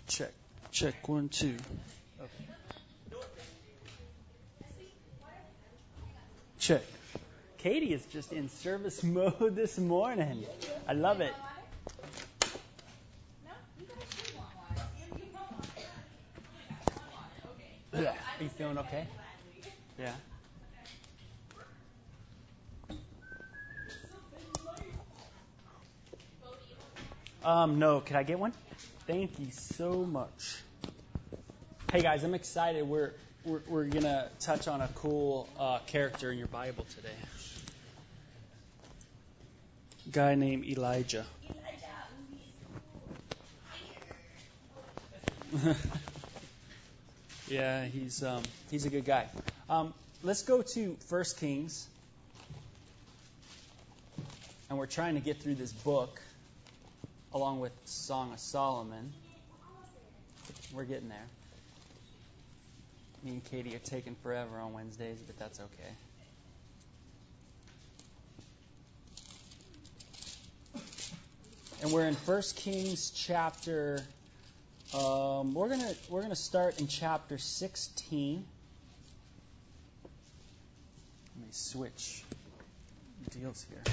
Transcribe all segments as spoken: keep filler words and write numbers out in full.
Check. Check one, two. Okay. Check. Katie is just in service mode this morning. I love it. Are you feeling okay? Yeah. Um, no, could I get one? Thank you so much. Hey guys, I'm excited. We're we're, we're gonna touch on a cool uh, character in your Bible today. A guy named Elijah. Yeah, he's um, he's a good guy. Um, let's go to First Kings, and we're trying to get through this book along with Song of Solomon. We're getting there. Me and Katie are taking forever on Wednesdays, but that's okay. And we're in First Kings chapter. Um, we're gonna we're gonna start in chapter sixteen. Let me switch deals here.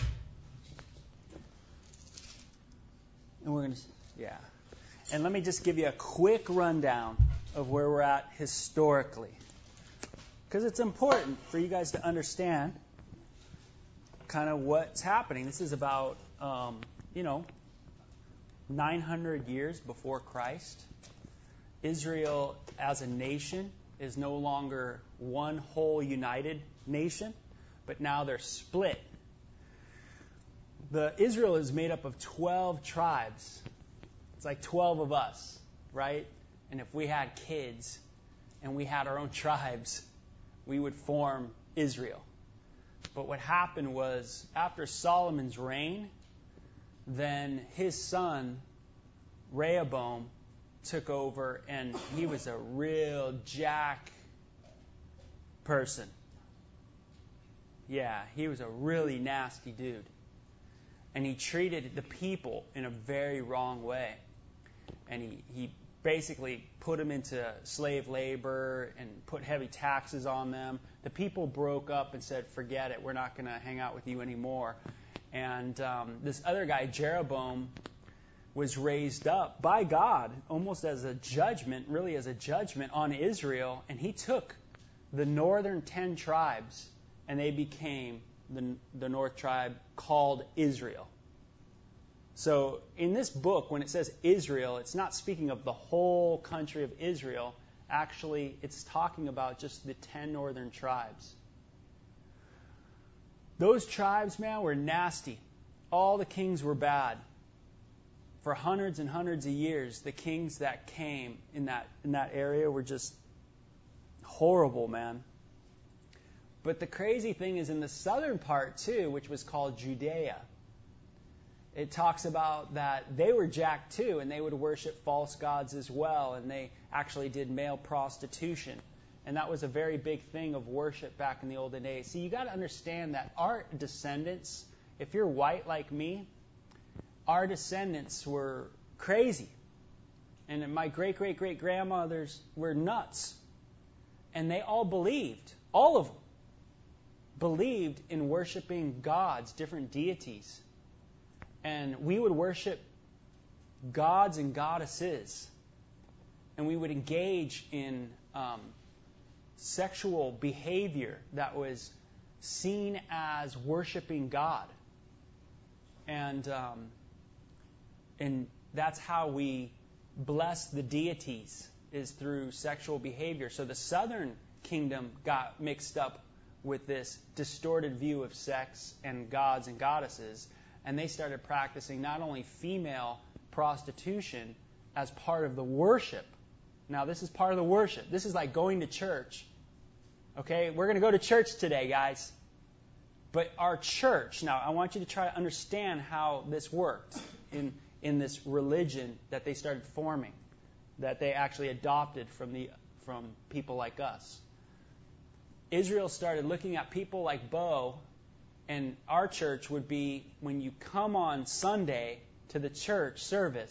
And we're gonna yeah. And let me just give you a quick rundown of where we're at historically, because it's important for you guys to understand kind of what's happening. This is about um, you know nine hundred years before Christ. Israel as a nation is no longer one whole united nation, but now they're split. The Israel is made up of twelve tribes. It's like twelve of us, right? And if we had kids and we had our own tribes, we would form Israel. But what happened was, after Solomon's reign, then his son, Rehoboam, took over, and he was a real jack person. Yeah, he was a really nasty dude. And he treated the people in a very wrong way. And he, he basically put them into slave labor and put heavy taxes on them. The people broke up and said, forget it, we're not going to hang out with you anymore. And um, this other guy, Jeroboam, was raised up by God almost as a judgment, really as a judgment on Israel. And he took the northern ten tribes, and they became the, the north tribe called Israel. So in this book, when it says Israel, it's not speaking of the whole country of Israel. Actually, it's talking about just the ten northern tribes. Those tribes, man, were nasty. All the kings were bad. For hundreds and hundreds of years, the kings that came in that in that area were just horrible, man. But the crazy thing is, in the southern part too, which was called Judea, it talks about that they were jacked too, and they would worship false gods as well, and they actually did male prostitution. And that was a very big thing of worship back in the olden days. See, you got to understand that our descendants, if you're white like me, our descendants were crazy. And my great-great-great-grandmothers were nuts. And they all believed, all of them, believed in worshiping gods, different deities. And we would worship gods and goddesses. And we would engage in um, sexual behavior that was seen as worshiping God. And um, and that's how we bless the deities, is through sexual behavior. So the southern kingdom got mixed up with this distorted view of sex and gods and goddesses, and they started practicing not only female prostitution as part of the worship. Now, this is part of the worship. This is like going to church. Okay, we're going to go to church today, guys. But our church, now I want you to try to understand how this worked in, in this religion that they started forming, that they actually adopted from the from people like us. Israel started looking at people like Bo, and our church would be, when you come on Sunday to the church service,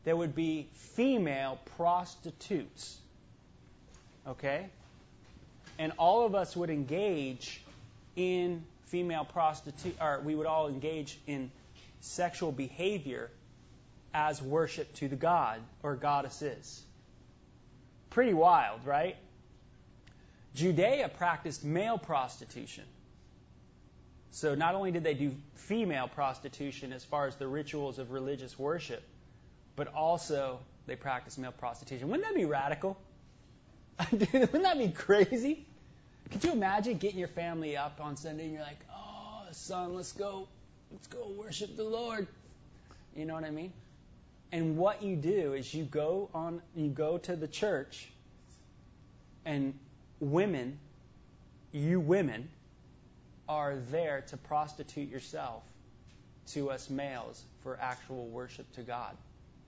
there would be female prostitutes. Okay? And all of us would engage in female prostitute, or we would all engage in sexual behavior as worship to the god or goddesses. Pretty wild, right? Judea practiced male prostitution. So not only did they do female prostitution as far as the rituals of religious worship, but also they practiced male prostitution. Wouldn't that be radical? Dude, wouldn't that be crazy? Could you imagine getting your family up on Sunday and you're like, oh, son, let's go, let's go worship the Lord. You know what I mean? And what you do is you go on, you go to the church, and women, you women, are there to prostitute yourself to us males for actual worship to God.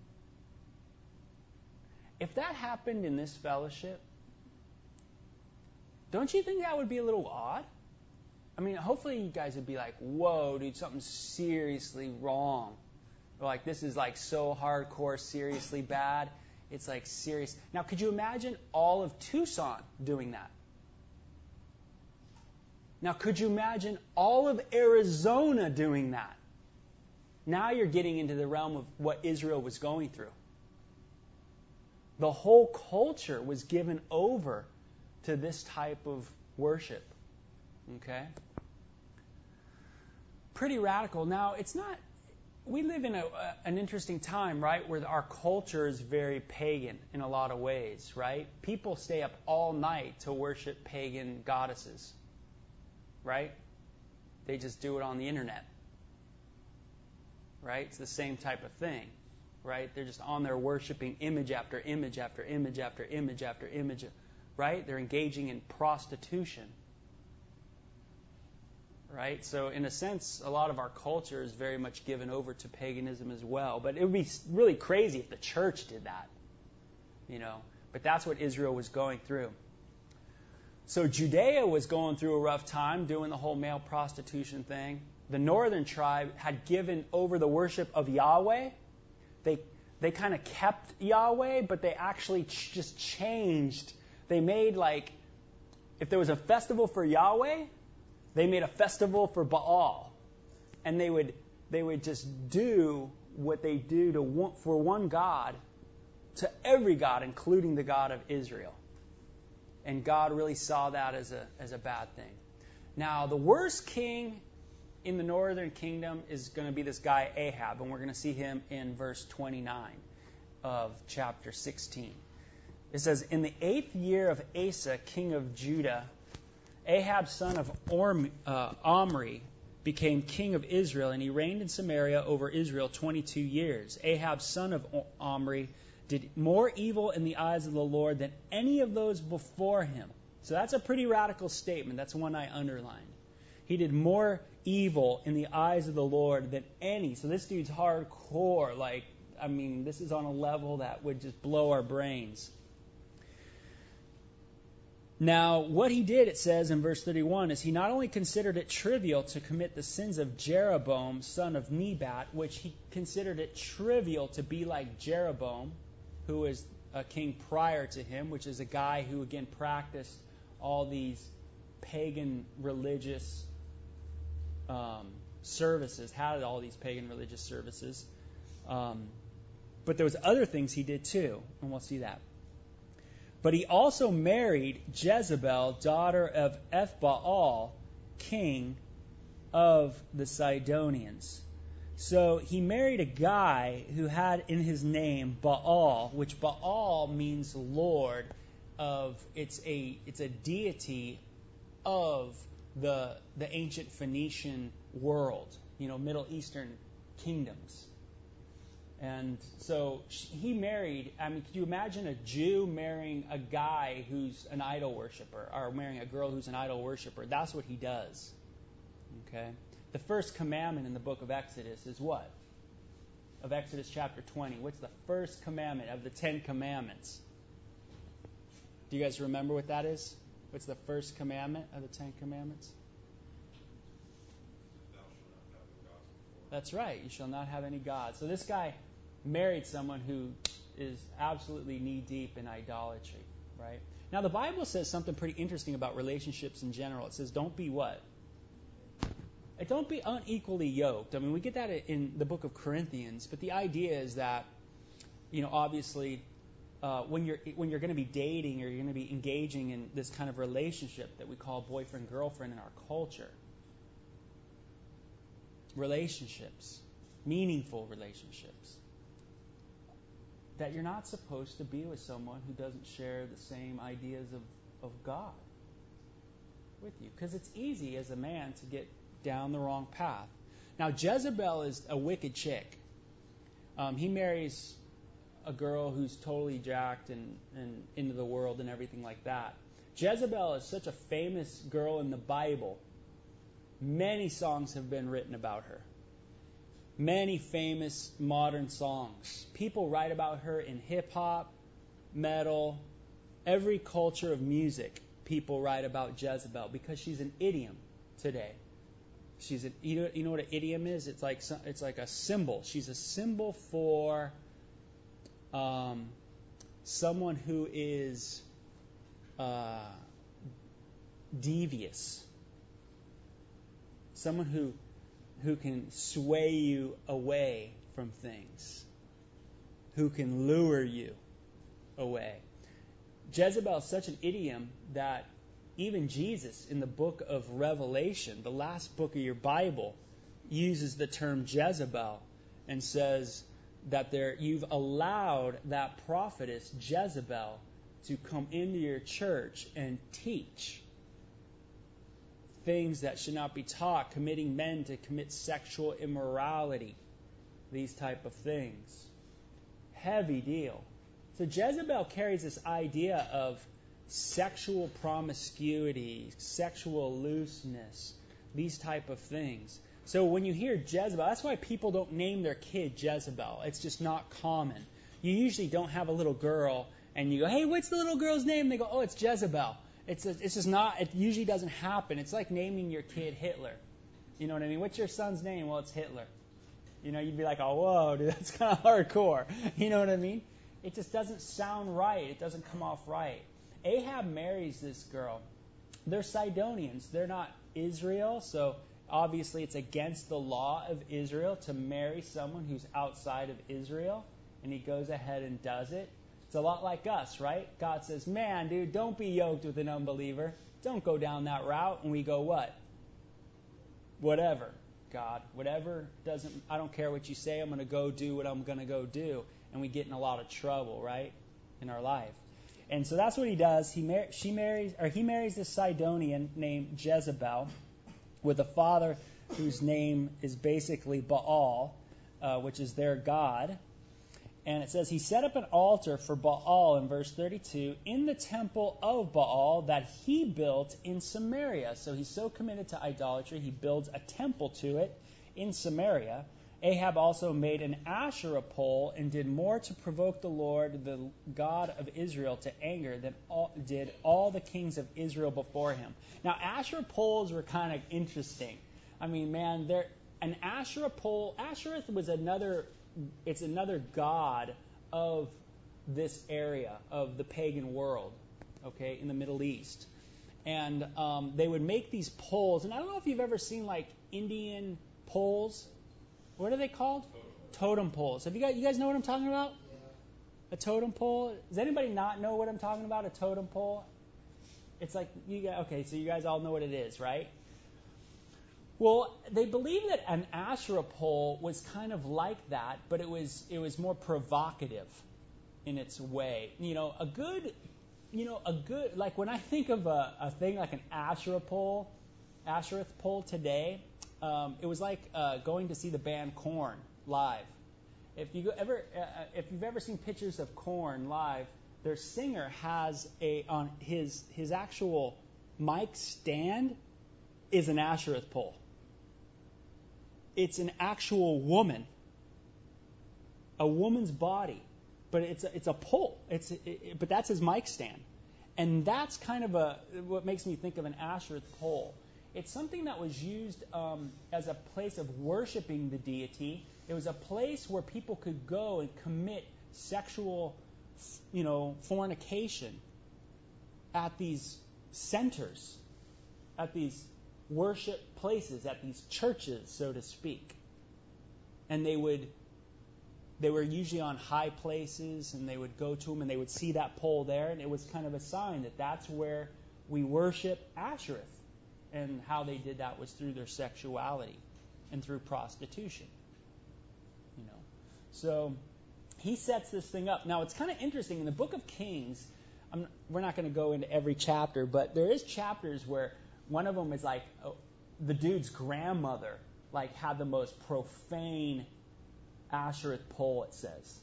If that happened in this fellowship, don't you think that would be a little odd? I mean, hopefully you guys would be like, whoa, dude, something's seriously wrong. Or like, this is like so hardcore, seriously bad. It's like serious. Now, could you imagine all of Tucson doing that? Now, could you imagine all of Arizona doing that? Now you're getting into the realm of what Israel was going through. The whole culture was given over to this type of worship. Okay? Pretty radical. Now, it's not... We live in a, a, an interesting time, right, where our culture is very pagan in a lot of ways, right? People stay up all night to worship pagan goddesses, right? They just do it on the internet, right? It's the same type of thing, right? They're just on there worshiping image after image after image after image after image, right? They're engaging in prostitution. Right? So in a sense, a lot of our culture is very much given over to paganism as well. But it would be really crazy if the church did that. You know, but that's what Israel was going through. So Judea was going through a rough time doing the whole male prostitution thing. The northern tribe had given over the worship of Yahweh. They they kind of kept Yahweh, but they actually ch- just changed. They made like, if there was a festival for Yahweh, they made a festival for Baal, and they would they would just do what they do to one, for one God to every god, including the God of Israel. And God really saw that as a as a bad thing. Now, the worst king in the northern kingdom is going to be this guy Ahab, and we're going to see him in verse twenty-nine of chapter sixteen. It says, "In the eighth year of Asa, king of Judah, Ahab, son of Orm, uh, Omri, became king of Israel, and he reigned in Samaria over Israel twenty-two years. Ahab, son of Omri, did more evil in the eyes of the Lord than any of those before him." So that's a pretty radical statement. That's one I underlined. He did more evil in the eyes of the Lord than any. So this dude's hardcore. Like, I mean, this is on a level that would just blow our brains. Now, what he did, it says in verse thirty-one, is he not only considered it trivial to commit the sins of Jeroboam, son of Nebat, which he considered it trivial to be like Jeroboam, who was a king prior to him, which is a guy who, again, practiced all these pagan religious um, services, had all these pagan religious services. Um, but there was other things he did too, and we'll see that. But he also married Jezebel, daughter of Ethbaal, king of the Sidonians. So he married a guy who had in his name Baal, which Baal means Lord of, it's a it's a deity of the the ancient Phoenician world, you know, Middle Eastern kingdoms. And so he married, I mean, could you imagine a Jew marrying a guy who's an idol worshiper, or marrying a girl who's an idol worshiper? That's what he does. Okay? The first commandment in the book of Exodus is what? Of Exodus chapter twenty. What's the first commandment of the Ten Commandments? Do you guys remember what that is? What's the first commandment of the Ten Commandments? That's right. You shall not have any gods. So this guy married someone who is absolutely knee-deep in idolatry, right? Now, the Bible says something pretty interesting about relationships in general. It says, don't be what? Don't be unequally yoked. I mean, we get that in the book of Corinthians, but the idea is that, you know, obviously, uh, when you're when you're going to be dating or you're going to be engaging in this kind of relationship that we call boyfriend-girlfriend in our culture, relationships, meaningful relationships, that you're not supposed to be with someone who doesn't share the same ideas of, of God with you. Because it's easy as a man to get down the wrong path. Now, Jezebel is a wicked chick. Um, he marries a girl who's totally jacked and, and into the world and everything like that. Jezebel is such a famous girl in the Bible. Many songs have been written about her. Many famous modern songs. People write about her in hip-hop, metal, every culture of music. People write about Jezebel because she's an idiom today. She's a, you know, you know what an idiom is? It's like it's like a symbol. She's a symbol for um, someone who is uh, devious, someone who who can sway you away from things, who can lure you away. Jezebel is such an idiom that even Jesus, in the book of Revelation, the last book of your Bible, uses the term Jezebel and says that there you've allowed that prophetess Jezebel to come into your church and teach things that should not be taught, committing men to commit sexual immorality, these type of things. Heavy deal. So Jezebel carries this idea of sexual promiscuity, sexual looseness, these type of things. So when you hear Jezebel, that's why people don't name their kid Jezebel. It's just not common. You usually don't have a little girl and you go, hey, what's the little girl's name? And they go, oh, it's Jezebel. It's a, it's just not, it usually doesn't happen. It's like naming your kid Hitler. You know what I mean? What's your son's name? Well, it's Hitler. You know, you'd be like, oh, whoa, dude, that's kind of hardcore. You know what I mean? It just doesn't sound right. It doesn't come off right. Ahab marries this girl. They're Sidonians. They're not Israel, so obviously it's against the law of Israel to marry someone who's outside of Israel, and he goes ahead and does it. It's a lot like us, right? God says, man, dude, don't be yoked with an unbeliever. Don't go down that route. And we go, what? Whatever, God. Whatever doesn't, I don't care what you say. I'm going to go do what I'm going to go do. And we get in a lot of trouble, right, in our life. And so that's what he does. He mar- she marries, or he marries this Sidonian named Jezebel with a father whose name is basically Baal, uh, which is their god. And it says he set up an altar for Baal in verse thirty-two in the temple of Baal that he built in Samaria. So he's so committed to idolatry, he builds a temple to it in Samaria. Ahab also made an Asherah pole and did more to provoke the Lord, the God of Israel, to anger than all, did all the kings of Israel before him. Now, Asherah poles were kind of interesting. I mean, man, there an Asherah pole. Asherah was another. It's another god of this area of the pagan world, okay, in the Middle East. And um, they would make these poles. And I don't know if you've ever seen, like, Indian poles. What are they called? Totem, totem poles. Have you guys, you guys know what I'm talking about? Yeah. A totem pole? Does anybody not know what I'm talking about, a totem pole? It's like, you guys, okay, so you guys all know what it is, right? Well, they believe that an Asherah pole was kind of like that, but it was it was more provocative in its way. You know, a good, you know, a good, like when I think of a, a thing like an Asherah pole, Asherah pole today, um, it was like uh, going to see the band Korn live. If you go ever, uh, if you've ever seen pictures of Korn live, their singer has a on his his actual mic stand is an Asherah pole. It's an actual woman, a woman's body, but it's a, it's a pole. It's it, it, but that's his mic stand, and that's kind of a what makes me think of an Asherah pole. It's something that was used um, as a place of worshiping the deity. It was a place where people could go and commit sexual, you know, fornication at these centers, at these worship places, at these churches, so to speak. And they would, they were usually on high places, and they would go to them, and they would see that pole there, and it was kind of a sign that that's where we worship Ashereth. And how they did that was through their sexuality and through prostitution. You know, so he sets this thing up. Now, it's kind of interesting. In the book of Kings, I'm, we're not going to go into every chapter, but there is chapters where one of them is like oh, the dude's grandmother like had the most profane Ashereth pole, it says.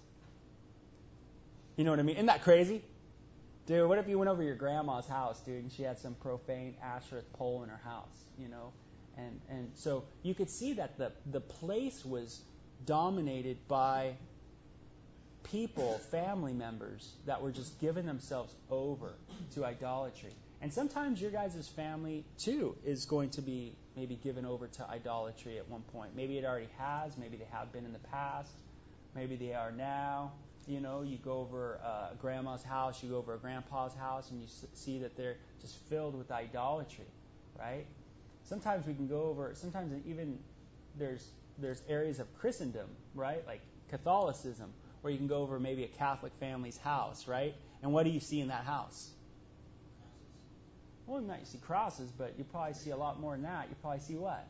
You know what I mean? Isn't that crazy? Dude, what if you went over your grandma's house, dude, and she had some profane Ashereth pole in her house, you know? And and so you could see that the, the place was dominated by people, family members, that were just giving themselves over to idolatry. And sometimes your guys' family, too, is going to be maybe given over to idolatry at one point. Maybe it already has. Maybe they have been in the past. Maybe they are now. You know, you go over uh, grandma's house, you go over a grandpa's house, and you see that they're just filled with idolatry, right? Sometimes we can go over, sometimes even there's there's areas of Christendom, right? Like Catholicism, where you can go over maybe a Catholic family's house, right? And what do you see in that house? Well, you might see crosses, but you probably see a lot more than that. You probably see what?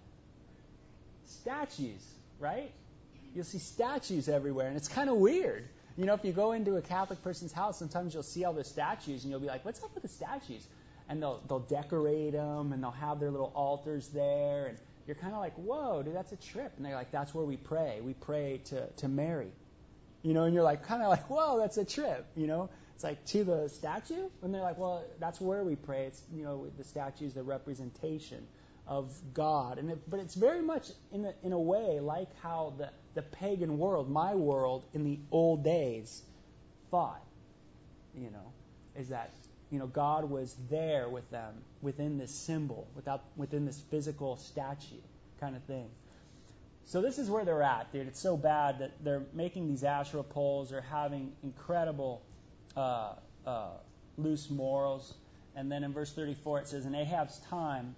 Statues, right? You'll see statues everywhere, and it's kind of weird. You know, if you go into a Catholic person's house, sometimes you'll see all the statues, and you'll be like, what's up with the statues? And they'll they'll decorate them, and they'll have their little altars there, and you're kind of like, whoa, dude, that's a trip. And they're like, that's where we pray. We pray to, to Mary. You know, and you're like, kind of like, whoa, that's a trip, you know? It's like, to the statue? And they're like, well, that's where we pray. It's, you know, the statue is the representation of God. And it, but it's very much in a, in a way like how the, the pagan world, my world, in the old days thought, you know, is that, you know, God was there with them within this symbol, without within this physical statue kind of thing. So this is where they're at, dude. It's so bad that they're making these Asherah poles. They're having incredible uh, uh, loose morals. And then in verse thirty-four it says, in Ahab's time,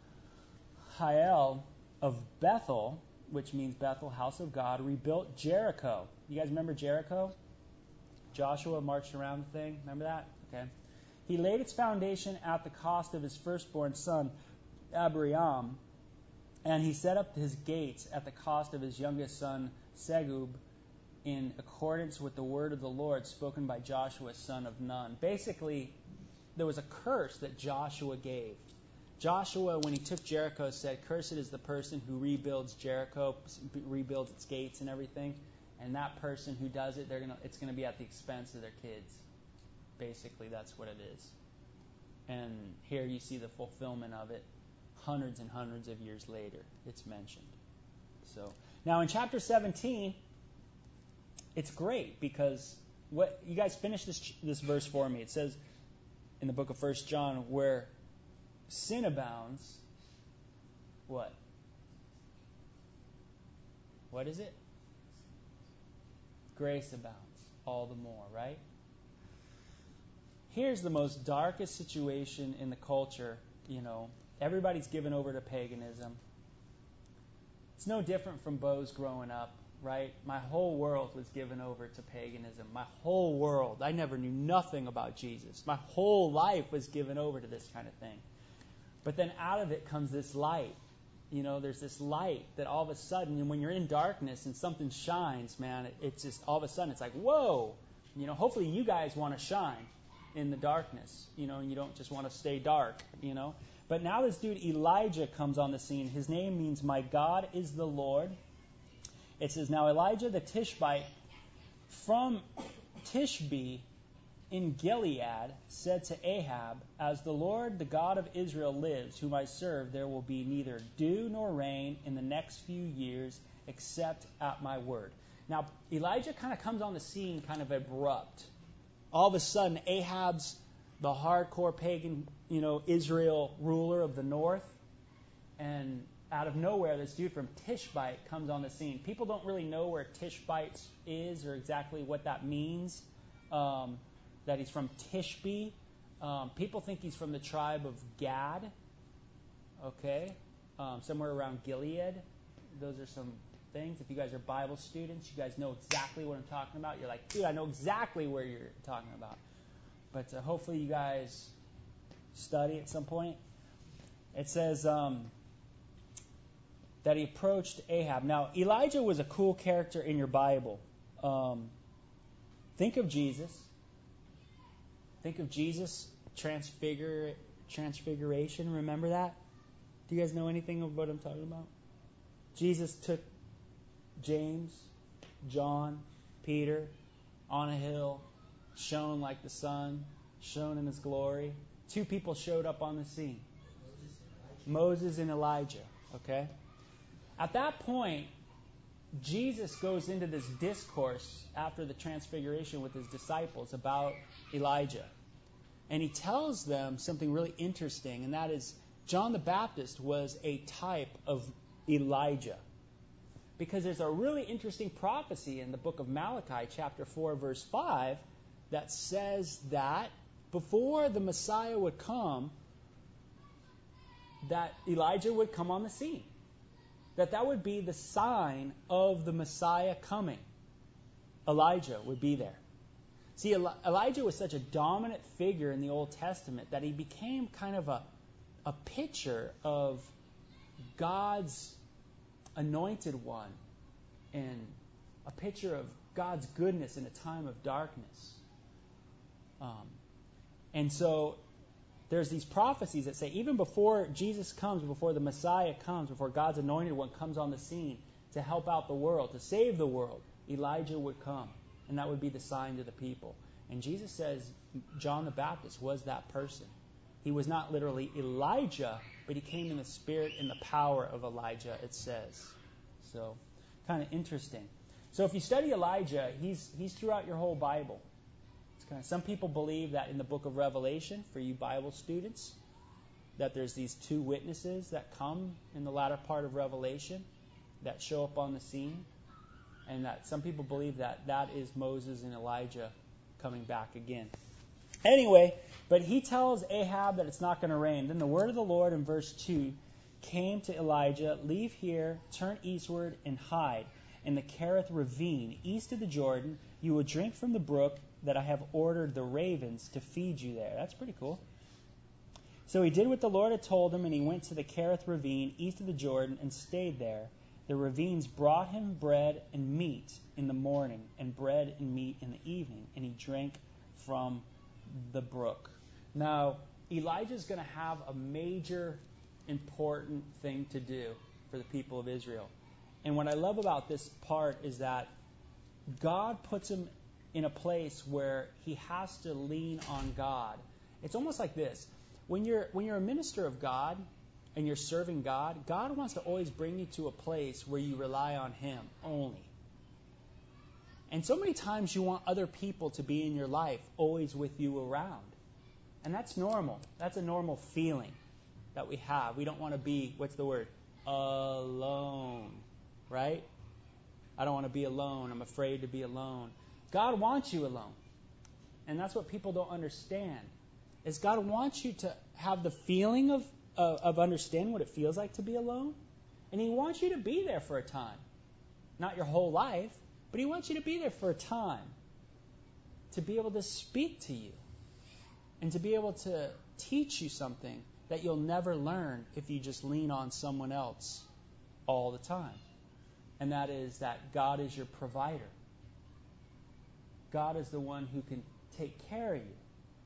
Hiel of Bethel, which means Bethel, house of God, rebuilt Jericho. You guys remember Jericho? Joshua marched around the thing. Remember that? Okay. He laid its foundation at the cost of his firstborn son, Abiram, and he set up his gates at the cost of his youngest son, Segub, in accordance with the word of the Lord spoken by Joshua, son of Nun. Basically, there was a curse that Joshua gave. Joshua, when he took Jericho, said, cursed is the person who rebuilds Jericho, rebuilds its gates and everything. And that person who does it, they're gonna, it's going to be at the expense of their kids. Basically, that's what it is. And here you see the fulfillment of it. Hundreds and hundreds of years later, it's mentioned. So now in chapter seventeen, it's great because what you guys finish this this verse for me. It says in the book of First John, where sin abounds, what? What is it? Grace abounds all the more, right? Here's the most darkest situation in the culture, you know. Everybody's given over to paganism. It's no different from Bo's growing up, right? My whole world was given over to paganism. My whole world. I never knew nothing about Jesus. My whole life was given over to this kind of thing. But then out of it comes this light. You know, there's this light that all of a sudden, and when you're in darkness and something shines, man, it, it's just all of a sudden it's like, whoa. You know, hopefully you guys want to shine in the darkness, you know, and you don't just want to stay dark, you know. But now this dude Elijah comes on the scene. His name means my God is the Lord. It says, now Elijah the Tishbite from Tishbe in Gilead said to Ahab, as the Lord, the God of Israel lives, whom I serve, there will be neither dew nor rain in the next few years except at my word. Now, Elijah kind of comes on the scene kind of abrupt. All of a sudden, Ahab's the hardcore pagan, you know, Israel ruler of the north. and out of nowhere, this dude from Tishbite comes on the scene. People don't really know where Tishbite is or exactly what that means, um, that he's from Tishbe. Um, people think he's from the tribe of Gad, okay, um, somewhere around Gilead. Those are some things. If you guys are Bible students, you guys know exactly what I'm talking about. You're like, dude, I know exactly where you're talking about. But uh, hopefully you guys study at some point. It says um, that he approached Ahab. Now, Elijah was a cool character in your Bible. Um, think of Jesus. Think of Jesus transfigure, transfiguration. Remember that? Do you guys know anything of what I'm talking about? Jesus took James, John, Peter on a hill, shone like the sun, shone in his glory. Two people showed up on the scene. Moses and Elijah. Okay? At that point, Jesus goes into this discourse after the transfiguration with his disciples about Elijah. And he tells them something really interesting, and that is John the Baptist was a type of Elijah. Because there's a really interesting prophecy in the book of Malachi, chapter four, verse five, that says that before the Messiah would come, that Elijah would come on the scene. That that would be the sign of the Messiah coming. Elijah would be there. See, Elijah was such a dominant figure in the Old Testament that he became kind of a, a picture of God's anointed one and a picture of God's goodness in a time of darkness. Um, and so there's these prophecies that say even before Jesus comes, before the Messiah comes, before God's anointed one comes on the scene to help out the world, to save the world, Elijah would come. And that would be the sign to the people. And Jesus says John the Baptist was that person. He was not literally Elijah, but he came in the spirit and the power of Elijah, it says. So, kind of interesting. So if you study Elijah, he's he's throughout your whole Bible. It's kind of, some people believe that in the book of Revelation, for you Bible students, that there's these two witnesses that come in the latter part of Revelation that show up on the scene. And that some people believe that that is Moses and Elijah coming back again. Anyway, but he tells Ahab that it's not going to rain. Then the word of the Lord in verse two came to Elijah, leave here, turn eastward, and hide in the Kerith ravine, east of the Jordan. You will drink from the brook that I have ordered the ravens to feed you there. That's pretty cool. So he did what the Lord had told him, and he went to the Kerith ravine, east of the Jordan, and stayed there. The ravines brought him bread and meat in the morning, and bread and meat in the evening, and he drank from the brook. Now, Elijah's going to have a major, important thing to do for the people of Israel. And what I love about this part is that God puts him in a place where he has to lean on God. It's almost like this. When you're when you're a minister of God, and you're serving God, God wants to always bring you to a place where you rely on Him only. And so many times you want other people to be in your life, always with you around. And that's normal. That's a normal feeling that we have. We don't want to be, what's the word? Alone. Right? I don't want to be alone. I'm afraid to be alone. God wants you alone. And that's what people don't understand. Is God wants you to have the feeling of Of, of understanding what it feels like to be alone. And He wants you to be there for a time. Not your whole life, but He wants you to be there for a time. To be able to speak to you. And to be able to teach you something that you'll never learn if you just lean on someone else all the time. And that is that God is your provider. God is the one who can take care of you.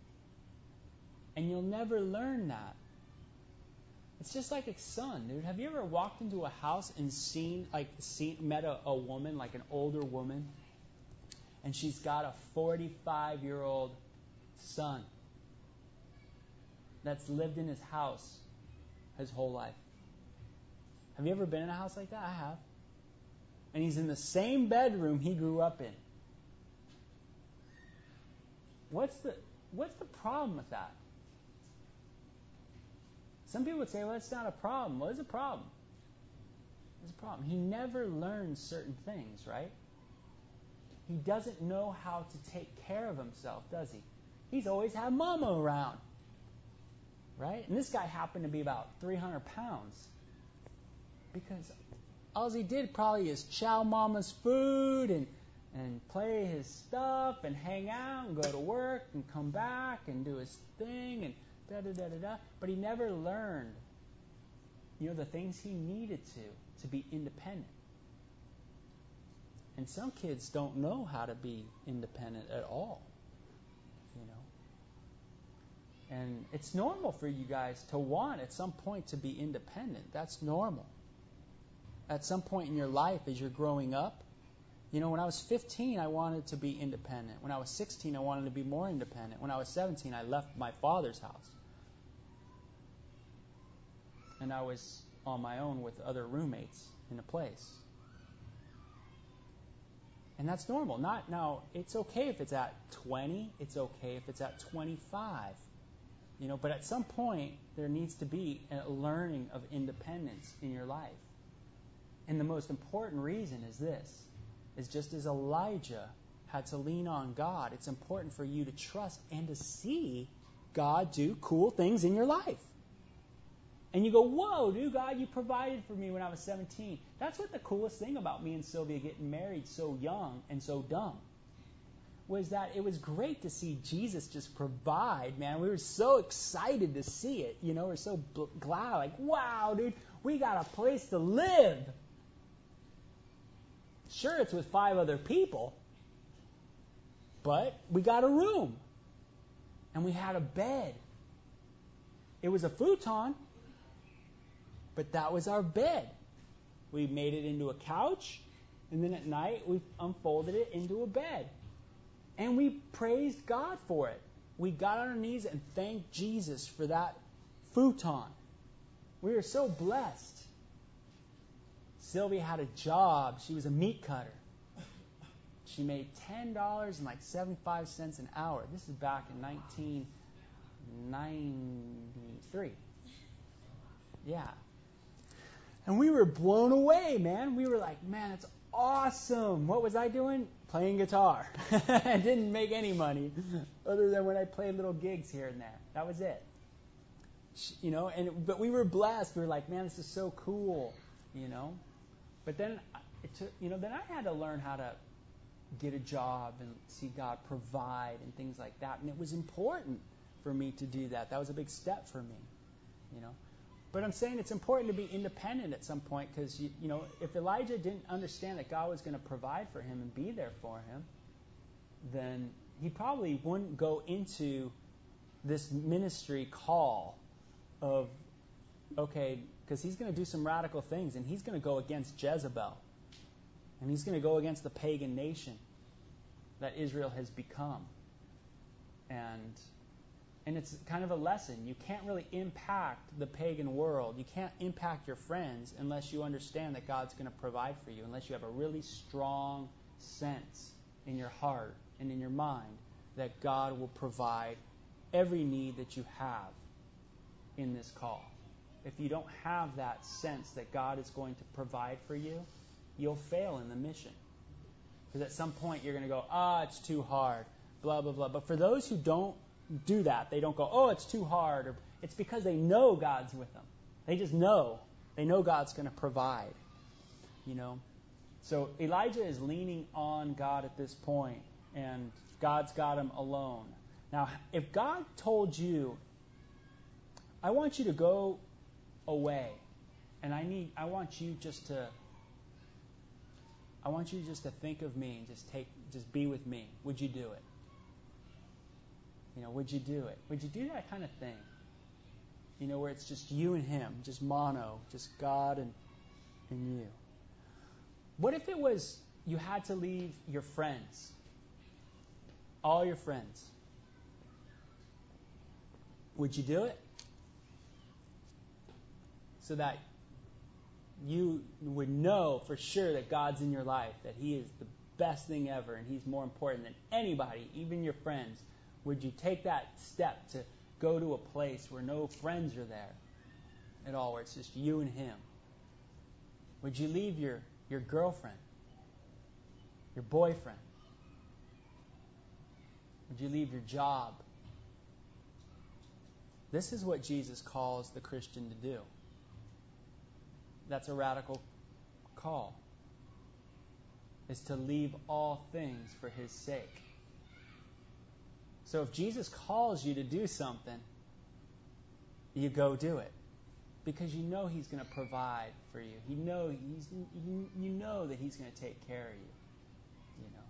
And you'll never learn that. It's just like a son, dude. Have you ever walked into a house and seen, like, seen, met a, a woman, like an older woman, and she's got a forty-five-year-old son that's lived in his house his whole life? Have you ever been in a house like that? I have. And he's in the same bedroom he grew up in. What's the what's the problem with that? Some people would say, well, it's not a problem. Well, it's a problem. It's a problem. He never learns certain things, right? He doesn't know how to take care of himself, does he? He's always had mama around, right? And this guy happened to be about three hundred pounds because all he did probably is chow mama's food and, and play his stuff and hang out and go to work and come back and do his thing and da-da-da-da-da. But he never learned, you know, the things he needed to, to be independent. And some kids don't know how to be independent at all, you know. And it's normal for you guys to want at some point to be independent. That's normal. At some point in your life as you're growing up, you know, when I was fifteen, I wanted to be independent. When I was sixteen, I wanted to be more independent. When I was seventeen, I left my father's house. And I was on my own with other roommates in a place. And that's normal. Not now, it's okay if it's at twenty, it's okay if it's at twenty-five. You know, but at some point there needs to be a learning of independence in your life. And the most important reason is this, is just as Elijah had to lean on God, it's important for you to trust and to see God do cool things in your life. And you go, whoa, dude, God, you provided for me when I was seventeen. That's what the coolest thing about me and Sylvia getting married so young and so dumb was that it was great to see Jesus just provide, man. We were so excited to see it. You know, we're so bl- glad, like, wow, dude, we got a place to live. Sure, it's with five other people, but we got a room, and we had a bed. It was a futon, but that was our bed. We made it into a couch, and then at night we unfolded it into a bed. And we praised God for it. We got on our knees and thanked Jesus for that futon. We were so blessed. Sylvia had a job. She was a meat cutter. She made ten dollars and like seventy-five cents an hour. This is back in nineteen ninety-three. Yeah. And we were blown away, man. We were like, man, it's awesome. What was I doing? Playing guitar. I didn't make any money other than when I played little gigs here and there. That was it. You know, and but we were blessed. We were like, man, this is so cool, you know. But then, it took, you know, then I had to learn how to get a job and see God provide and things like that. And it was important for me to do that. That was a big step for me, you know. But I'm saying it's important to be independent at some point because, you, you know, if Elijah didn't understand that God was going to provide for him and be there for him, then he probably wouldn't go into this ministry call of, okay, because he's going to do some radical things, and he's going to go against Jezebel, and he's going to go against the pagan nation that Israel has become. And and it's kind of a lesson. You can't really impact the pagan world. You can't impact your friends unless you understand that God's going to provide for you, unless you have a really strong sense in your heart and in your mind that God will provide every need that you have in this call. If you don't have that sense that God is going to provide for you, you'll fail in the mission. Because at some point you're going to go, ah, it's too hard, blah, blah, blah. But for those who don't do that, they don't go, oh, it's too hard. Or, it's because they know God's with them. They just know. They know God's going to provide. You know? So Elijah is leaning on God at this point, and God's got him alone. Now, if God told you, I want you to go away, and I need, I want you just to, I want you just to think of me and just take, just be with me. Would you do it? You know, would you do it? Would you do that kind of thing? You know, where it's just you and him, just mono, just God and, and you. What if it was you had to leave your friends, all your friends? Would you do it? So that you would know for sure that God's in your life, that he is the best thing ever, and he's more important than anybody, even your friends. Would you take that step to go to a place where no friends are there? at all, where it's just you and him? Would you leave your, your girlfriend, your boyfriend? Would you leave your job? This is what Jesus calls the Christian to do. That's a radical call. Is to leave all things for his sake. So if Jesus calls you to do something, you go do it. Because you know he's going to provide for you. You know, he's, you, you know that he's going to take care of you. You know.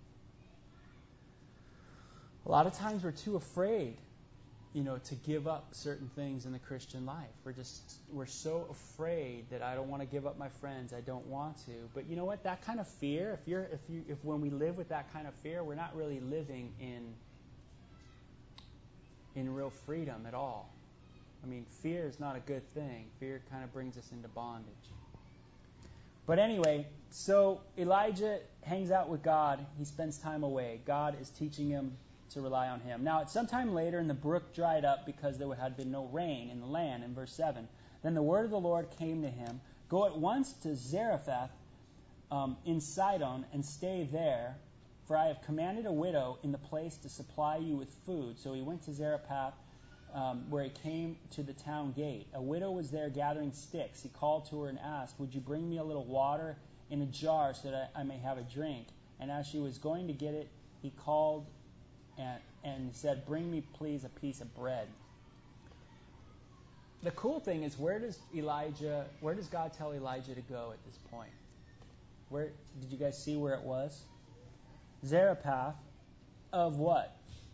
A lot of times we're too afraid, you know, to give up certain things in the Christian life. We're just, we're so afraid that I don't want to give up my friends. I don't want to. But you know what? That kind of fear, if you're, if you, if when we live with that kind of fear, we're not really living in, in real freedom at all. I mean, fear is not a good thing. Fear kind of brings us into bondage. But anyway, so Elijah hangs out with God. He spends time away. God is teaching him to rely on him. Now, at some time later, and the brook dried up because there had been no rain in the land, in verse seven. Then the word of the Lord came to him, go at once to Zarephath um, in Sidon and stay there, for I have commanded a widow in the place to supply you with food. So he went to Zarephath, um, where he came to the town gate. A widow was there gathering sticks. He called to her and asked, would you bring me a little water in a jar so that I may have a drink? And as she was going to get it, he called and, and said, bring me, please, a piece of bread. The cool thing is, where does Elijah, where does God tell Elijah to go at this point? Where did you guys see where it was? Zarephath of what?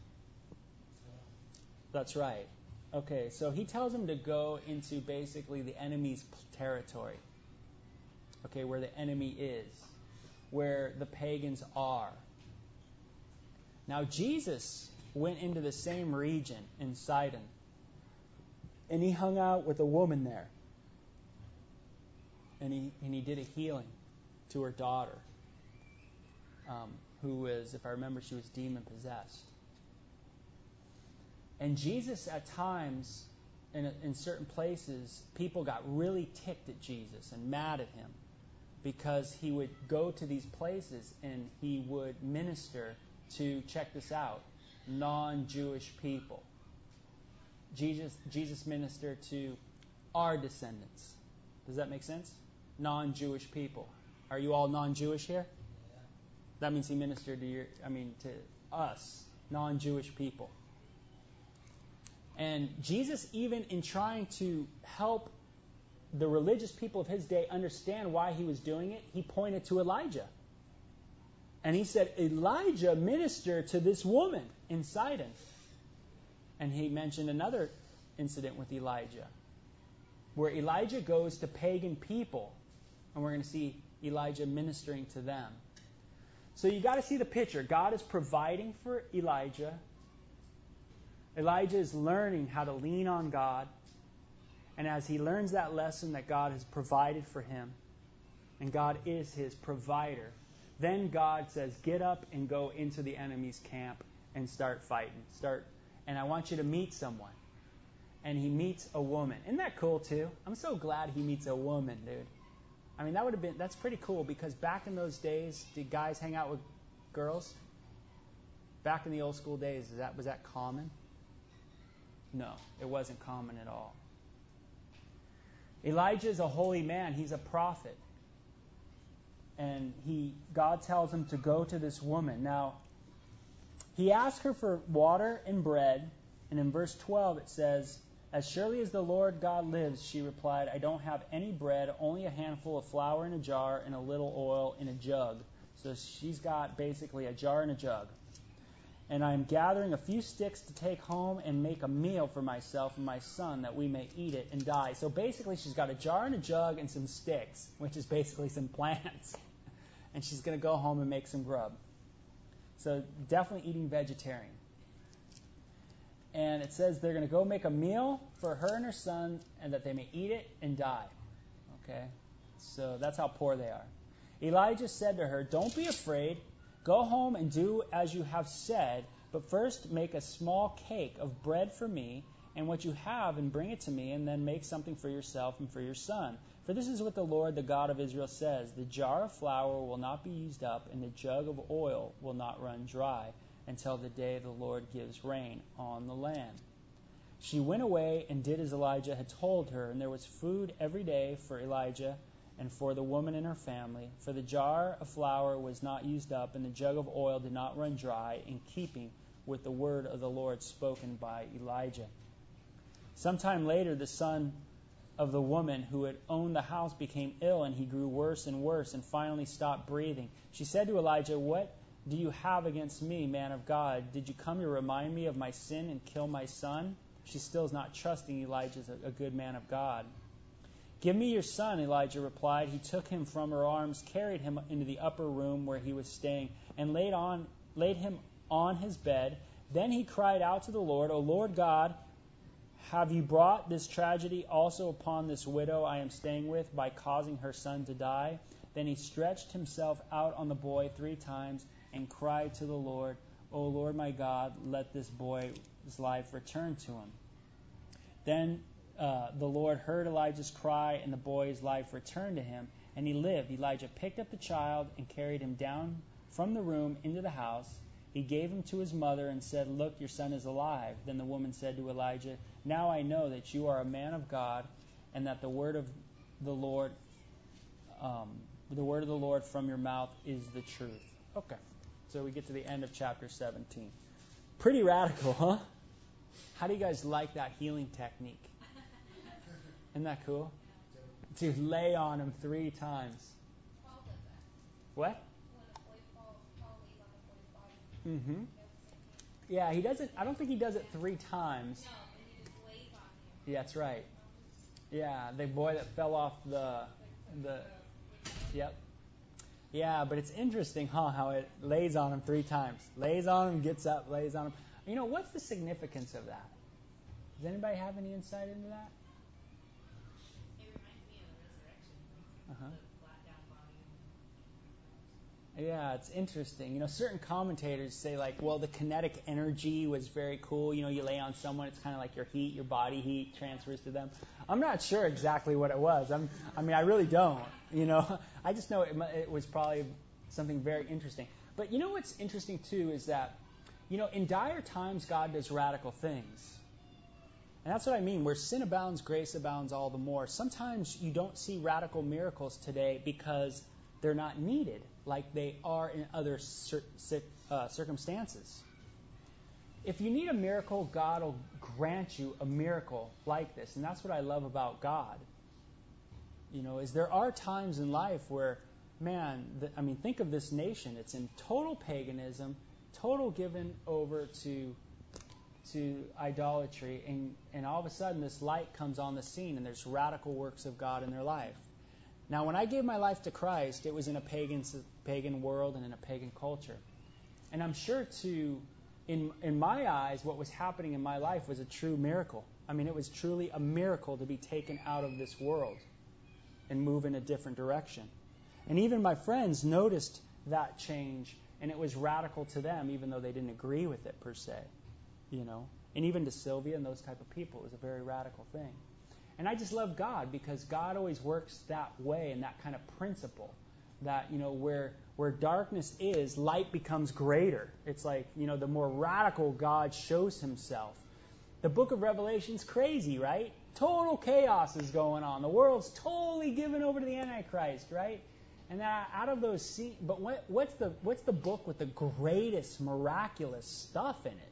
That's right. Okay, so he tells him to go into basically the enemy's territory. Okay, where the enemy is, where the pagans are. Now, Jesus went into the same region in Sidon, and he hung out with a woman there. And he, and he did a healing to her daughter, um, who was, if I remember, she was demon-possessed. And Jesus, at times, in, in certain places, people got really ticked at Jesus and mad at him because he would go to these places and he would minister to, check this out, non-Jewish people. Jesus, Jesus ministered to our descendants. Does that make sense? Non-Jewish people. Are you all non-Jewish here? Yeah. That means he ministered to your, I mean, to us, non-Jewish people. And Jesus, even in trying to help the religious people of his day understand why he was doing it, he pointed to Elijah. And he said, Elijah ministered to this woman in Sidon. And he mentioned another incident with Elijah, where Elijah goes to pagan people, and we're going to see Elijah ministering to them. So you got to see the picture. God is providing for Elijah. Elijah is learning how to lean on God. And as he learns that lesson that God has provided for him, and God is his provider, then God says, get up and go into the enemy's camp and start fighting. Start, and I want you to meet someone. And he meets a woman. Isn't that cool too? I'm so glad he meets a woman, dude. I mean, that would have been, that's pretty cool, because back in those days, did guys hang out with girls? Back in the old school days, is that was that common? No, it wasn't common at all. Elijah is a holy man. He's a prophet. And he, God tells him to go to this woman. Now, he asked her for water and bread. And in verse twelve it says, as surely as the Lord God lives, she replied, I don't have any bread, only a handful of flour in a jar and a little oil in a jug. So she's got basically a jar and a jug. And I am gathering a few sticks to take home and make a meal for myself and my son, that we may eat it and die. So basically she's got a jar and a jug and some sticks, which is basically some plants. And she's going to go home and make some grub. So definitely eating vegetarian. And it says they're going to go make a meal for her and her son, and that they may eat it and die. Okay? So that's how poor they are. Elijah said to her, don't be afraid. Go home and do as you have said, but first make a small cake of bread for me and what you have and bring it to me, and then make something for yourself and for your son. For this is what the Lord, the God of Israel, says, the jar of flour will not be used up, and the jug of oil will not run dry, until the day the Lord gives rain on the land. She went away and did as Elijah had told her, and there was food every day for Elijah and for the woman and her family. For the jar of flour was not used up, and the jug of oil did not run dry, in keeping with the word of the Lord spoken by Elijah. Sometime later, the son of the woman who had owned the house became ill, and he grew worse and worse, and finally stopped breathing. She said to Elijah, "What do you have against me, man of God? Did you come to remind me of my sin and kill my son?" She still is not trusting Elijah as a good man of God. "Give me your son," Elijah replied. He took him from her arms, carried him into the upper room where he was staying, and laid on laid him on his bed. Then he cried out to the Lord, "O Lord God, have you brought this tragedy also upon this widow I am staying with by causing her son to die?" Then he stretched himself out on the boy three times and cried to the Lord, "O Lord my God, let this boy's life return to him." Then uh, the Lord heard Elijah's cry, and the boy's life returned to him, and he lived. Elijah picked up the child and carried him down from the room into the house. He gave him to his mother and said, "Look, your son is alive." Then the woman said to Elijah, "Now I know that you are a man of God, and that the word of the Lord, um, the word of the Lord from your mouth is the truth." Okay, so we get to the end of chapter seventeen. Pretty radical, huh? How do you guys like that healing technique? Isn't that cool? To lay on him three times. What? Mm-hmm. Yeah, he doesn't. I don't think he does it three times. No, and he just lays on him. Yeah, that's right. Yeah, the boy that fell off the the. Yep. Yeah, but it's interesting, huh? How it lays on him three times. Lays on him, gets up, lays on him. You know, what's the significance of that? Does anybody have any insight into that? It reminds me of the resurrection. Uh-huh. The flat down body. Yeah, it's interesting. You know, certain commentators say, like, well, the kinetic energy was very cool. You know, you lay on someone, it's kind of like your heat, your body heat transfers to them. I'm not sure exactly what it was. I'm, I mean, I really don't. You know, I just know it, it was probably something very interesting. But you know what's interesting, too, is that, you know, in dire times, God does radical things. And that's what I mean. Where sin abounds, grace abounds all the more. Sometimes you don't see radical miracles today because they're not needed like they are in other cir- uh, circumstances. If you need a miracle, God will grant you a miracle like this. And that's what I love about God. You know, is there are times in life where, man, the, I mean, think of this nation. It's in total paganism, total given over to to idolatry, and, and all of a sudden this light comes on the scene, and there's radical works of God in their life. Now, when I gave my life to Christ, it was in a pagan pagan world and in a pagan culture. And I'm sure, too, in in my eyes, what was happening in my life was a true miracle. I mean, it was truly a miracle to be taken out of this world and move in a different direction. And even my friends noticed that change, and it was radical to them, even though they didn't agree with it per se. You know, and even to Sylvia and those type of people, it was a very radical thing. And I just love God because God always works that way and that kind of principle that, you know, where where darkness is, light becomes greater. It's like, you know, the more radical God shows himself. The book of Revelation's crazy, right? Total chaos is going on. The world's totally given over to the Antichrist, right? And that out of those scenes, but what, what's the what's the book with the greatest miraculous stuff in it?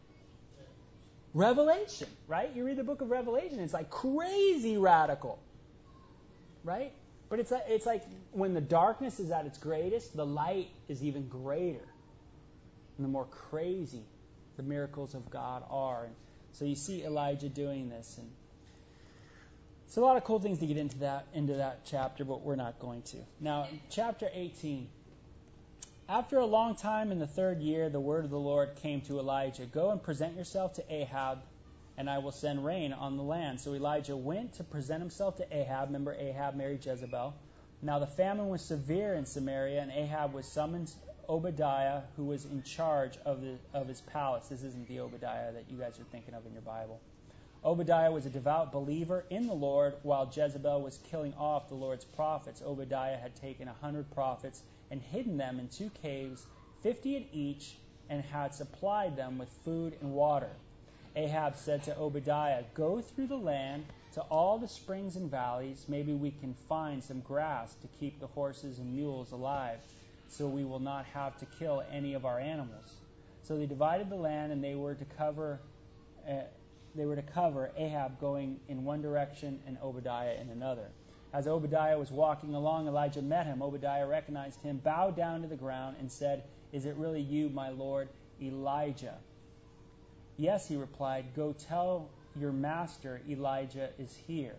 Revelation, right? You read the book of Revelation, it's like crazy radical, right? But it's like, it's like when the darkness is at its greatest, the light is even greater. And the more crazy the miracles of God are. And so you see Elijah doing this. And it's a lot of cool things to get into that into that chapter, but we're not going to. Now, chapter eighteen. After a long time, in the third year, the word of the Lord came to Elijah. Go and present yourself to Ahab, and I will send rain on the land. So Elijah went to present himself to Ahab. Remember, Ahab married Jezebel. Now the famine was severe in Samaria, and Ahab was summoned Obadiah, who was in charge of the of his palace. This isn't the Obadiah that you guys are thinking of in your Bible. Obadiah was a devout believer in the Lord. While Jezebel was killing off the Lord's prophets, Obadiah had taken a hundred prophets and hidden them in two caves, fifty in each, and had supplied them with food and water. Ahab said to Obadiah, "Go through the land to all the springs and valleys. Maybe we can find some grass to keep the horses and mules alive, so we will not have to kill any of our animals." So they divided the land, and they were to cover uh, they were to cover Ahab going in one direction and Obadiah in another. As Obadiah was walking along, Elijah met him. Obadiah recognized him, bowed down to the ground, and said, "Is it really you, my lord Elijah?" "Yes," he replied. "Go tell your master Elijah is here."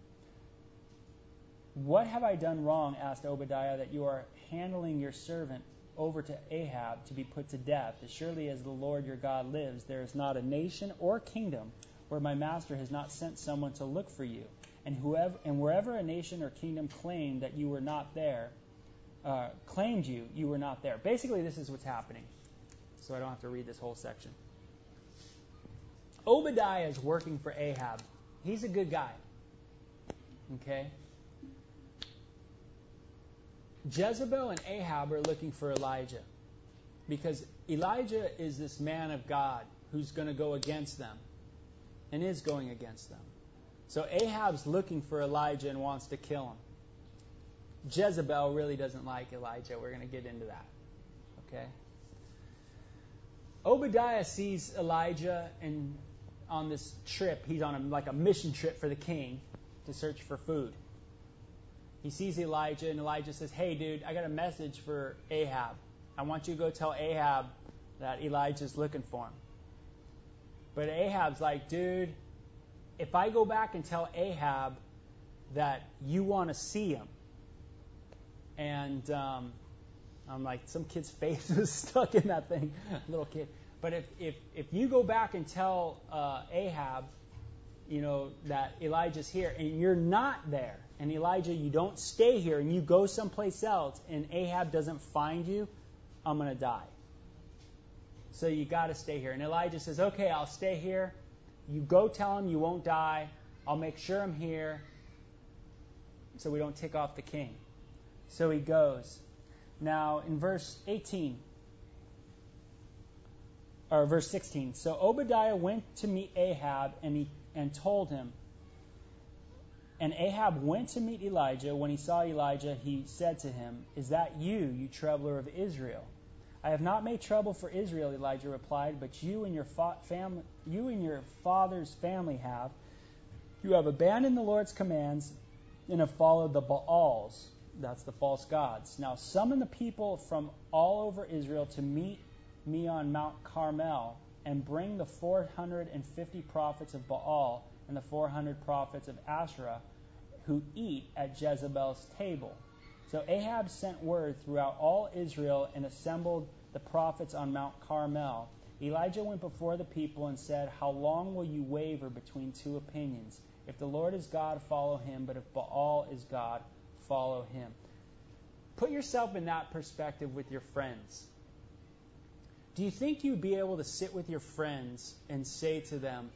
"What have I done wrong," asked Obadiah, "that you are handing your servant over to Ahab to be put to death? As surely as the Lord your God lives, there is not a nation or kingdom where my master has not sent someone to look for you. And whoever and wherever a nation or kingdom claimed that you were not there, uh, claimed you, you were not there." Basically, this is what's happening. So I don't have to read this whole section. Obadiah is working for Ahab. He's a good guy. Okay? Jezebel and Ahab are looking for Elijah because Elijah is this man of God who's going to go against them and is going against them. So Ahab's looking for Elijah and wants to kill him. Jezebel really doesn't like Elijah. We're going to get into that. Okay? Obadiah sees Elijah and on this trip, he's on a, like a mission trip for the king to search for food. He sees Elijah, and Elijah says, "Hey, dude, I got a message for Ahab. I want you to go tell Ahab that Elijah's looking for him." But Ahab's like, "Dude, if I go back and tell Ahab that you want to see him," and um, I'm like, some kid's face was stuck in that thing, little kid. But if if if you go back and tell uh, Ahab, you know, that Elijah's here, and you're not there, and Elijah, you don't stay here, and you go someplace else, and Ahab doesn't find you, I'm going to die. So you got to stay here. And Elijah says, "Okay, I'll stay here. You go tell him you won't die. I'll make sure I'm here so we don't tick off the king." So he goes. Now, in verse eighteen, or verse sixteen, so Obadiah went to meet Ahab, and he and told him. And Ahab went to meet Elijah. When he saw Elijah, he said to him, "Is that you, you troubler of Israel?" "I have not made trouble for Israel," Elijah replied, "but you and your fa- family, you and your father's family have. You have abandoned the Lord's commands and have followed the Baals." That's the false gods. "Now summon the people from all over Israel to meet me on Mount Carmel, and bring the four hundred fifty prophets of Baal and the four hundred prophets of Asherah who eat at Jezebel's table." So Ahab sent word throughout all Israel and assembled the prophets on Mount Carmel. Elijah went before the people and said, "How long will you waver between two opinions? If the Lord is God, follow him, but if Baal is God, follow him." Put yourself in that perspective with your friends. Do you think you'd be able to sit with your friends and say to them,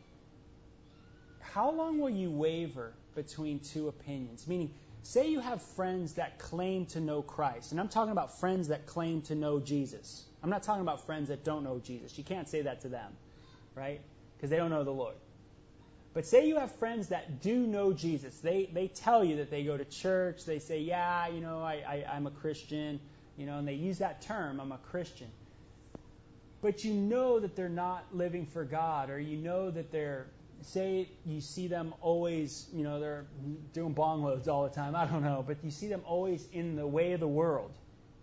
"How long will you waver between two opinions?" Meaning, say you have friends that claim to know Christ. And I'm talking about friends that claim to know Jesus. I'm not talking about friends that don't know Jesus. You can't say that to them, right? Because they don't know the Lord. But say you have friends that do know Jesus. They they tell you that they go to church. They say, "Yeah, you know, I, I, I'm a Christian." You know, and they use that term, "I'm a Christian." But you know that they're not living for God, or you know that they're, say you see them always, you know, they're doing bong loads all the time. I don't know, but you see them always in the way of the world.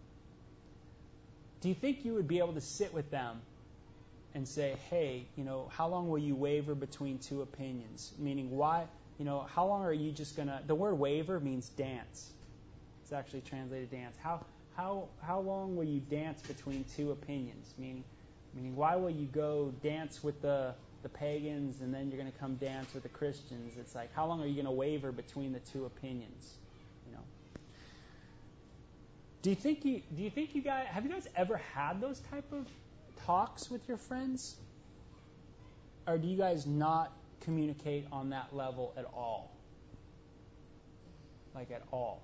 Do you think you would be able to sit with them and say, "Hey, you know, how long will you waver between two opinions?" Meaning, why, you know, how long are you just going to, the word waver means dance. It's actually translated dance. How how how long will you dance between two opinions? Meaning, meaning why will you go dance with the, the pagans and then you're going to come dance with the Christians? It's like, how long are you going to waver between the two opinions? You know. Do you think you do you think you guys have you guys ever had those type of talks with your friends? Or do you guys not communicate on that level at all. Like at all.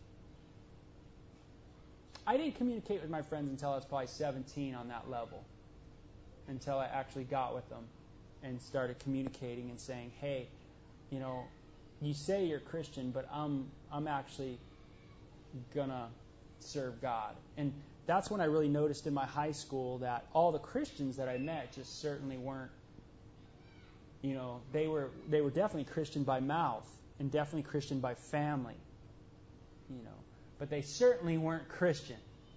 I didn't communicate with my friends until I was probably seventeen on that level. Until I actually got with them and started communicating and saying, hey, you know, you say you're Christian, but I'm I'm actually gonna serve God. And that's when I really noticed in my high school that all the Christians that I met just certainly weren't, you know, they were they were definitely Christian by mouth and definitely Christian by family, you know, but they certainly weren't Christian.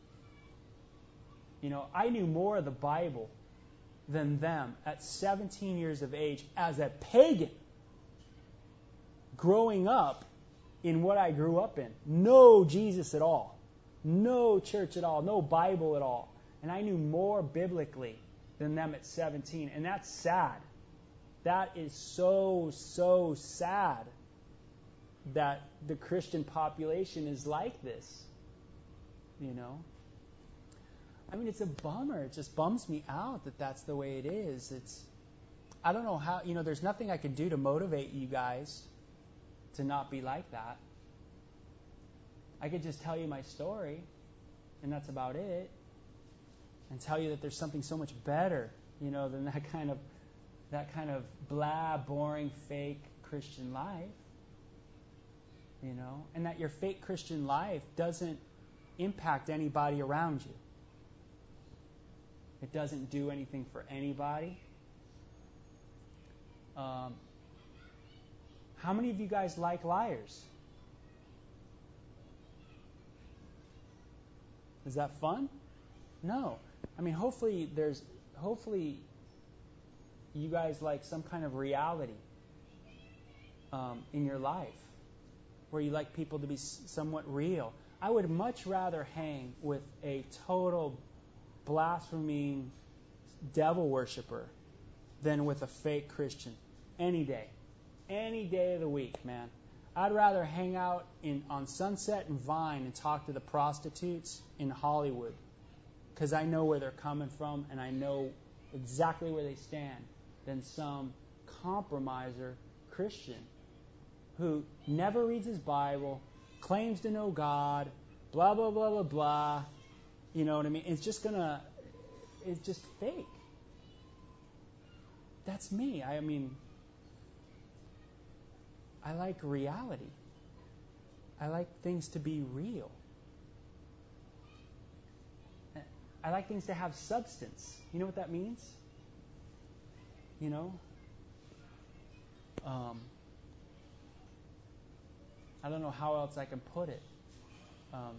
You know, I knew more of the Bible than them at seventeen years of age as a pagan, growing up in what I grew up in. No Jesus at all. No church at all. No Bible at all. And I knew more biblically than them at seventeen. And that's sad. That is so, so sad that the Christian population is like this. You know? I mean, it's a bummer. It just bums me out that that's the way it is. It's, I don't know how, you know, there's nothing I can do to motivate you guys to not be like that. I could just tell you my story, and that's about it, and tell you that there's something so much better, you know, than that kind of that kind of blah, boring, fake Christian life, you know, and that your fake Christian life doesn't impact anybody around you. It doesn't do anything for anybody. Um, how many of you guys like liars? Is that fun? No. I mean, hopefully there's, hopefully you guys like some kind of reality um, in your life where you like people to be somewhat real. I would much rather hang with a total blaspheming devil worshiper than with a fake Christian any day. Any day of the week, man. I'd rather hang out in on Sunset and Vine and talk to the prostitutes in Hollywood because I know where they're coming from and I know exactly where they stand than some compromiser Christian who never reads his Bible, claims to know God, blah, blah, blah, blah, blah. You know what I mean? It's just gonna, it's just fake. That's me. I mean, I like reality. I like things to be real. I like things to have substance. You know what that means? You know? Um, I don't know how else I can put it. Um,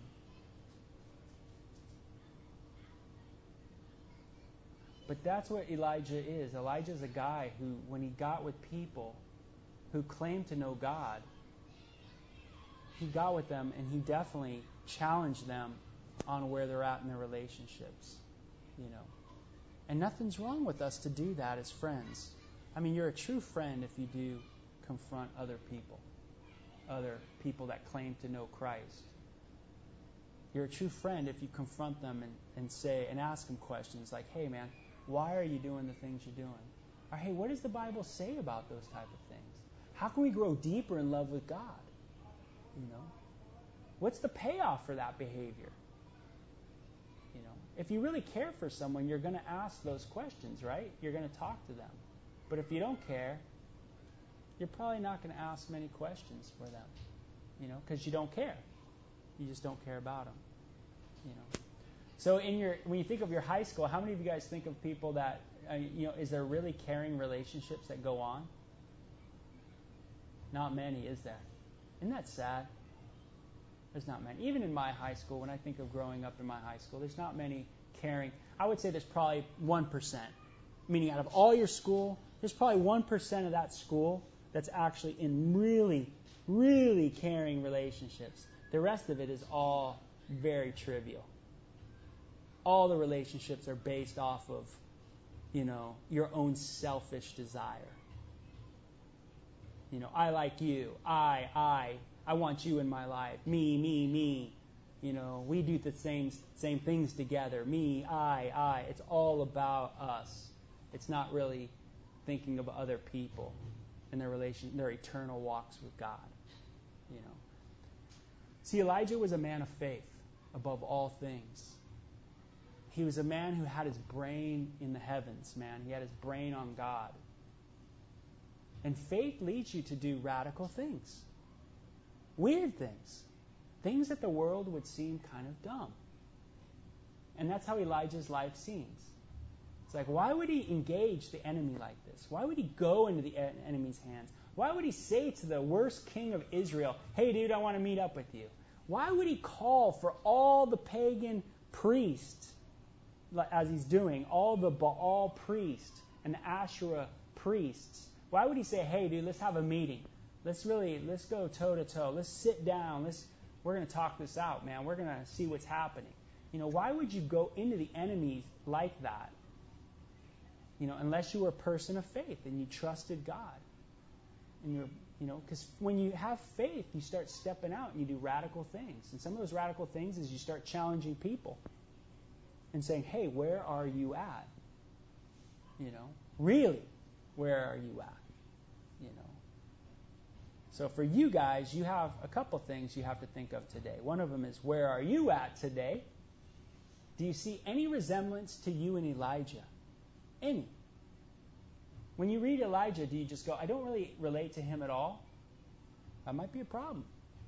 but that's what Elijah is. Elijah is a guy who, when he got with people who claimed to know God, he got with them and he definitely challenged them on where they're at in their relationships, you know. And nothing's wrong with us to do that as friends. I mean, you're a true friend if you do confront other people, other people that claim to know Christ. You're a true friend if you confront them and, and say and ask them questions like, hey, man, why are you doing the things you're doing? Or, hey, what does the Bible say about those type of things? How can we grow deeper in love with God? You know, what's the payoff for that behavior? You know, if you really care for someone, you're going to ask those questions, right? You're going to talk to them. But if you don't care, you're probably not going to ask many questions for them, you know, because you don't care. You just don't care about them, you know. So in your, when you think of your high school, how many of you guys think of people that, uh, you know, is there really caring relationships that go on? Not many, is there? Isn't that sad? There's not many. Even in my high school, when I think of growing up in my high school, there's not many caring. I would say there's probably one percent. Meaning out of all your school, there's probably one percent of that school that's actually in really, really caring relationships. The rest of it is all very trivial. All the relationships are based off of, you know, your own selfish desire. You know, I like you. I, I, I want you in my life. Me, me, me. You know, we do the same same things together. Me, I, I. It's all about us. It's not really thinking of other people. in their relation, their eternal walks with God. You know. See, Elijah was a man of faith above all things. He was a man who had his brain in the heavens, man. He had his brain on God. And faith leads you to do radical things. Weird things. Things that the world would seem kind of dumb. And that's how Elijah's life seems. It's like, why would he engage the enemy like this? Why would he go into the enemy's hands? Why would he say to the worst king of Israel, hey, dude, I want to meet up with you? Why would he call for all the pagan priests, as he's doing, all the Baal priests and the Asherah priests? Why would he say, hey, dude, let's have a meeting. Let's really, let's go toe-to-toe. Let's sit down. Let's, we're going to talk this out, man. We're going to see what's happening. You know, why would you go into the enemy like that? You know, unless you were a person of faith and you trusted God. And you're, you know, because when you have faith, you start stepping out and you do radical things. And some of those radical things is you start challenging people and saying, hey, where are you at? You know, really, where are you at? You know. So for you guys, you have a couple things you have to think of today. One of them is, where are you at today? Do you see any resemblance to you and Elijah? Any? When you read Elijah, do you just go, I don't really relate to him at all? That might be a problem.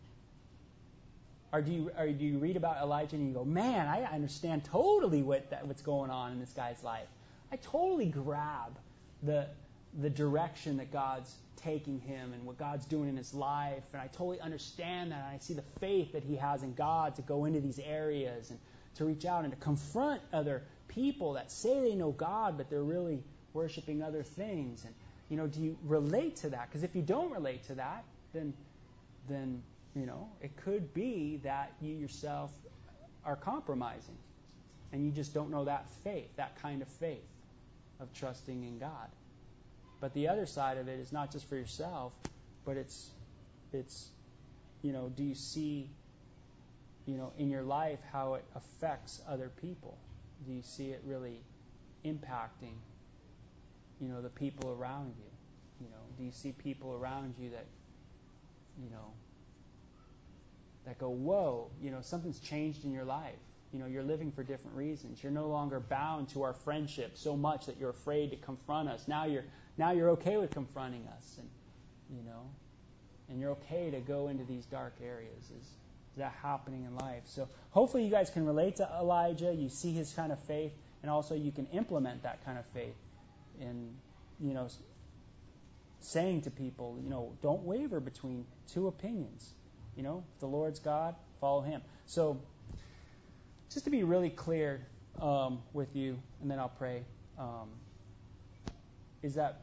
Or do you, or do you read about Elijah and you go, man, I understand totally what that, what's going on in this guy's life. I totally grab the the direction that God's taking him and what God's doing in his life, and I totally understand that. And I see the faith that he has in God to go into these areas and to reach out and to confront other people that say they know God, but they're really worshiping other things. And, you know, do you relate to that? Because if you don't relate to that, then, then, you know, it could be that you yourself are compromising and you just don't know that faith, that kind of faith of trusting in God. But the other side of it is not just for yourself, but it's, it's, you know, do you see, you know, in your life how it affects other people? Do you see it really impacting, you know, the people around you? You know, do you see people around you that, you know, that go, whoa, you know, something's changed in your life. You know, you're living for different reasons. You're no longer bound to our friendship so much that you're afraid to confront us. Now you're now you're okay with confronting us, and you know, and you're okay to go into these dark areas. Is, is that happening in life? So hopefully you guys can relate to Elijah. You see his kind of faith, and also you can implement that kind of faith in, you know, saying to people, you know, don't waver between two opinions. You know, if the Lord's God, follow him. So just to be really clear um, with you, and then I'll pray, um, is that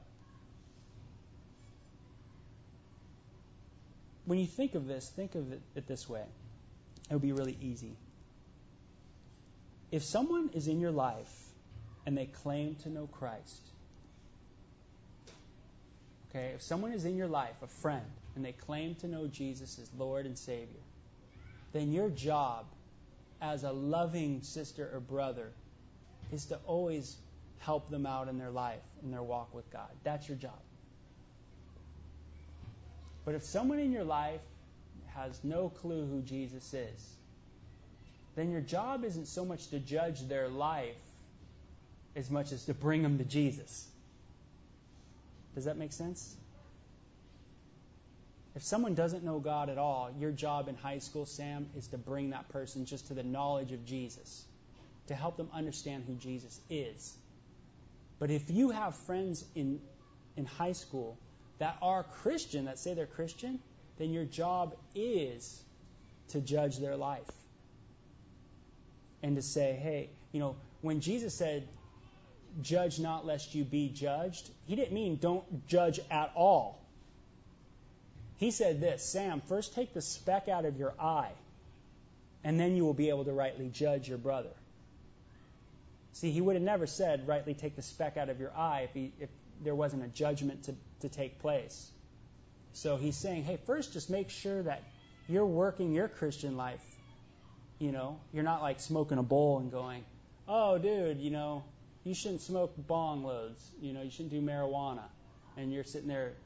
when you think of this, think of it, it this way. It would be really easy. If someone is in your life and they claim to know Christ, okay, if someone is in your life, a friend, and they claim to know Jesus as Lord and Savior, then your job as a loving sister or brother is to always help them out in their life, in their walk with God. That's your job. But if someone in your life has no clue who Jesus is, then your job isn't so much to judge their life as much as to bring them to Jesus. Does that make sense? If someone doesn't know God at all, your job in high school, Sam, is to bring that person just to the knowledge of Jesus, to help them understand who Jesus is. But if you have friends in in high school that are Christian, that say they're Christian, then your job is to judge their life. And to say, hey, you know, when Jesus said, judge not lest you be judged, he didn't mean don't judge at all. He said this, Sam, first take the speck out of your eye, and then you will be able to rightly judge your brother. See, he would have never said, rightly take the speck out of your eye if, he, if there wasn't a judgment to, to take place. So he's saying, hey, first just make sure that you're working your Christian life. You know, you're not like smoking a bowl and going, oh, dude, you know, you shouldn't smoke bong loads. You know, you shouldn't do marijuana. And you're sitting there,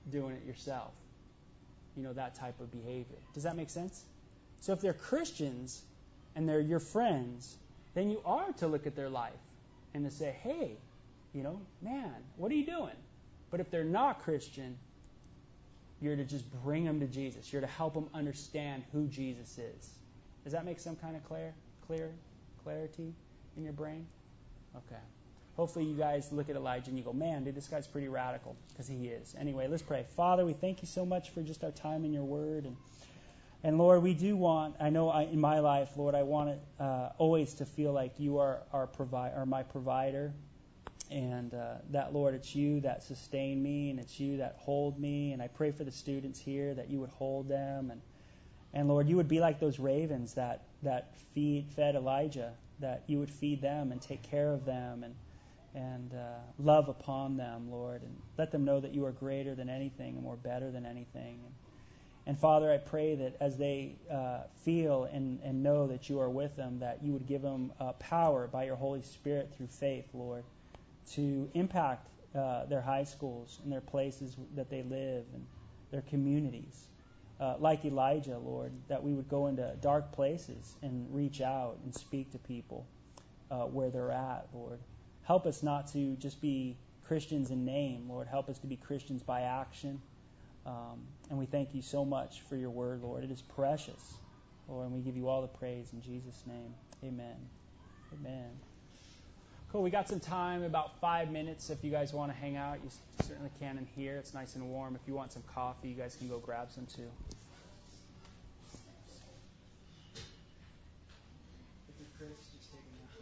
doing it yourself. You know, that type of behavior. Does that make sense? So if they're Christians and they're your friends, then you are to look at their life and to say, hey, you know, man, what are you doing? But if they're not Christian, you're to just bring them to Jesus. You're to help them understand who Jesus is. Does that make some kind of clear, clear, clarity in your brain? Okay. Hopefully you guys look at Elijah and you go, man, dude, this guy's pretty radical, because he is. Anyway, let's pray. Father, we thank you so much for just our time in your word. And, and Lord, we do want, I know I, in my life, Lord, I want it uh, always to feel like you are our provi- are my provider. And uh, that, Lord, it's you that sustain me, and it's you that hold me. And I pray for the students here that you would hold them. And, and Lord, you would be like those ravens that, that feed fed Elijah, that you would feed them and take care of them and and uh, love upon them, Lord, and let them know that you are greater than anything and more better than anything. And, and Father, I pray that as they uh, feel and, and know that you are with them, that you would give them uh, power by your Holy Spirit through faith, Lord, to impact uh, their high schools and their places that they live and their communities. Uh, like Elijah, Lord, that we would go into dark places and reach out and speak to people uh, where they're at, Lord. Help us not to just be Christians in name, Lord. Help us to be Christians by action. Um, and we thank you so much for your word, Lord. It is precious, Lord, and we give you all the praise in Jesus' name. Amen. Amen. Cool. We got some time, about five minutes. If you guys want to hang out, you certainly can in here. It's nice and warm. If you want some coffee, you guys can go grab some too. Chris, just taking